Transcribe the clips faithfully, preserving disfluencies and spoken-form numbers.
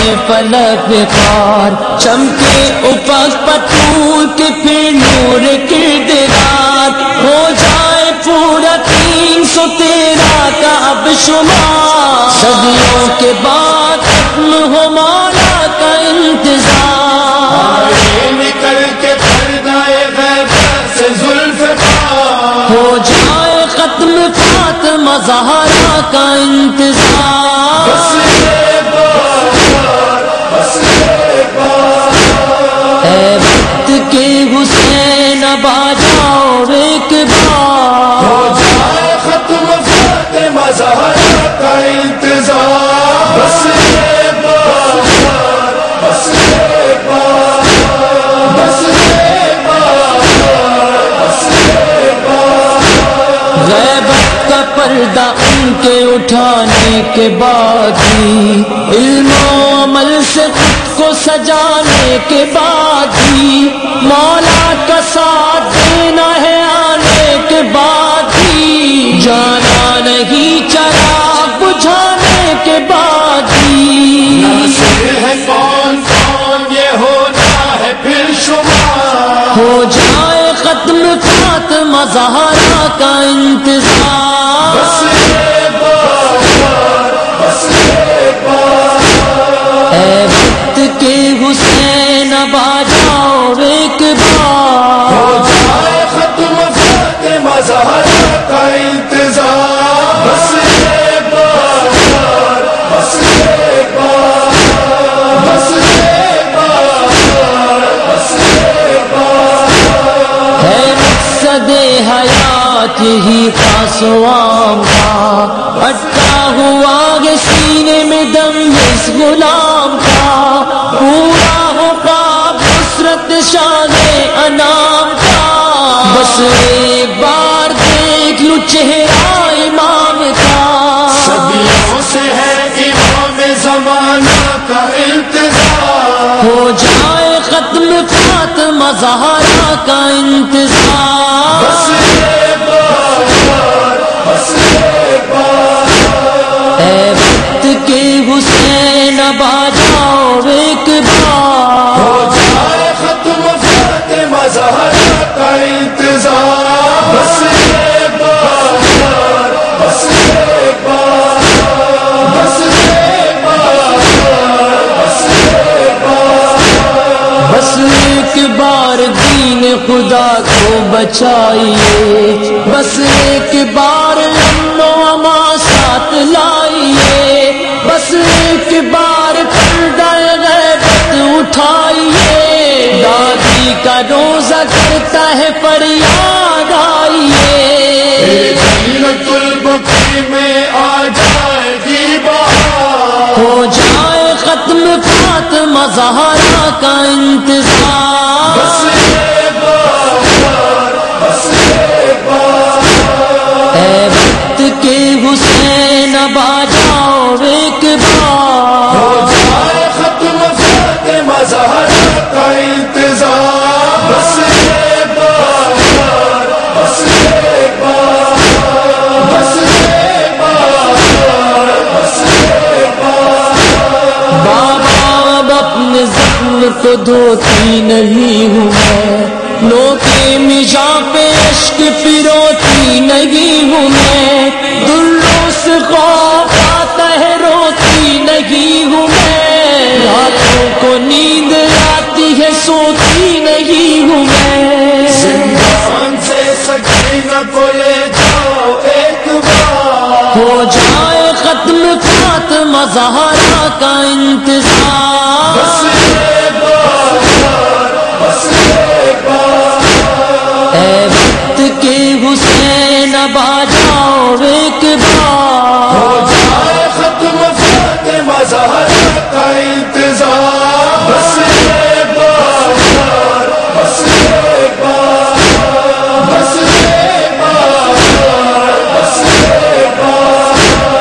فلک بخار چمکے افق پتھور کے پھر نور کردرات ہو جائے پورا تین سو تیرہ کا اب شمار صدیوں کے بعد ختم ہو مولا کا انتظار نکل کے پردائے غیبت سے ذوالفقار ہو جائے ختم فاطمہ زہرا کا انتظار بس ایک بار بس ایک بار اے وقت کے حسین اب آ جاؤ ایک بار ہو جائے ختم فاطمہ زہرا کا انتظار بس ایک بار بس ایک بار بس ایک بار بس ایک بار غیبت کا پردہ ان کے اٹھانے کے بعد ہی علم و عمل سے خود کو سجانے کے بعد ہی مولا کا ساتھ دینا ہے آنے کے بعد ہی جانا نہیں چراغ بجھانے کے بعد ہی ناصر ہے کون کون یہ ہونا ہے پھر شمار ہو جائے ختم فاطمہ زہرا کا انتظار بس ایک بار بس ایک بار اے وقت کے حسین اب آ جاؤ ایک بار ہو جائے ختم فاطمہ زہرا کا انتظار بس ایک بار بس ایک بار بس ایک بار بس ایک بار ہے مقصد حیات یہی خاص و عام کا اٹھا ہوا ہے سینے میں دم اس غلام کا پورا ہو خواب نصرت شان انام کا بس ایک بار دیکھ لو چہرہ امام کا صدیوں سے ہے امام زمانہ کا انتظار ہو جائے ختم فاطمہ زہرا کا انتظار بس ایک بار بس ایک بار اے وقت کے حسین اب آ جاؤ ایک بار ہو جائے ختم فاطمہ زہرا کا انتظار بس ایک بار بس ایک بار بس ایک بار بس ایک بار بس ایک بار دین خدا کو بچائیے بس ایک بار امن و امان ساتھ لائیے بس ایک بار پردہ غیبت اٹھائیے دادی کا روزہ کرتا ہے فریاد آئیے جنت البقیع میں آ جائے گی بہار ہو جائے ختم فاطمہ زہرا کا انتظار بس ایک بار بس ایک بار اے وقت کے حسین اب آ جاؤ ایک بار ہو جائے ختم فاطمہ زہرا کا انتظار بس ایک بار بس ایک بار بس ایک بار بس ایک بار بابا اب اپنے زخم کو دھوتی نہیں ہوں میں لو کے مجاں پہ عشق پروتی نہیں ہوں میں دلوں سے خوف آتا ہے روتی نہیں ہوں میں راتوں کو نیند آتی ہے سوتی نہیں ہوں میں زندان سے سکینہ کو لے جاؤ ایک بار ہو جائے ختم فاطمہ زہرا کا انتظار بس ایک بار بس ایک بار اے وقت کے حسین اب آ جاؤ ایک بار ہو جائے ختم فاطمہ زہرا کا انتظار بس ایک بار بس ایک بار بس ایک بار بس ایک بار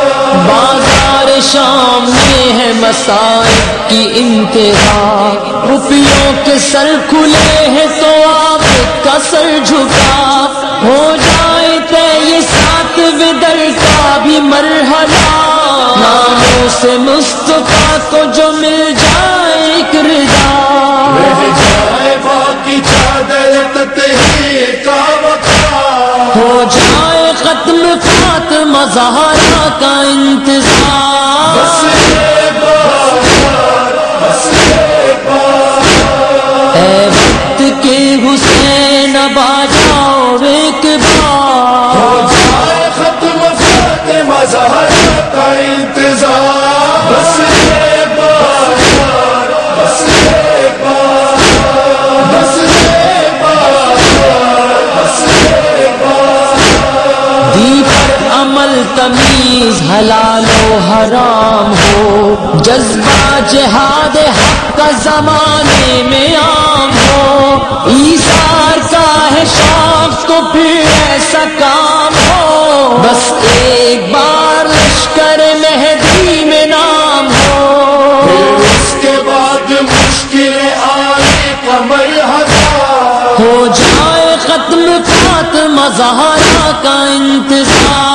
بازار شام میں ہے مسائب کی انتہا روپیوں کے سر کھلے ہیں تو آپ کا سر جھکا ہو جائے تے یہ ساتھ ودر کا بھی مرحلہ نام سے مصطفیٰ کو جو مل جائے ایک رضا، رہ جائے باقی چادر تطہیر کا وقار، ہو جائے ختم فاطمہ زہرا کا انتظار، بس ایک بار، بس ایک بار، اے وقت کے حسین اب آ جاؤ ایک بار، ہو جائے ختم فاطمہ زہرا کا انتظار، بس ایک بار، بس ایک بار، بس ایک بار، بس ایک بار، دی پر عمل تمیز حلال و حرام ہو، جذبہ جہاد حق کا زمانے میں عام ہو، ایثار کا ہے شوق تو پھر ایسا کام ہو، بس ایک بار لشکر مہدی میں نام ہو، پھر اس کے بعد مشکلیں آنے کا مرحلہ، ہو جائے ختم فاطمہ زہرا کا انتظار۔